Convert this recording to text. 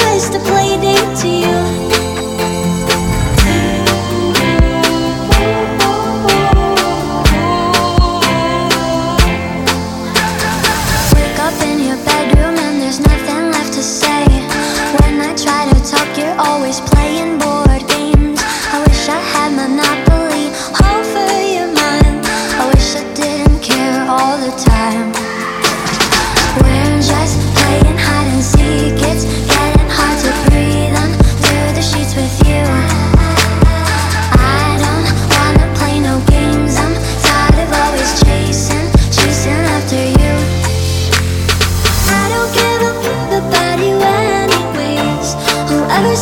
choice to play dead to you. Wake up in your bedroom and there's nothing left to say. When I try to talk, you're always playing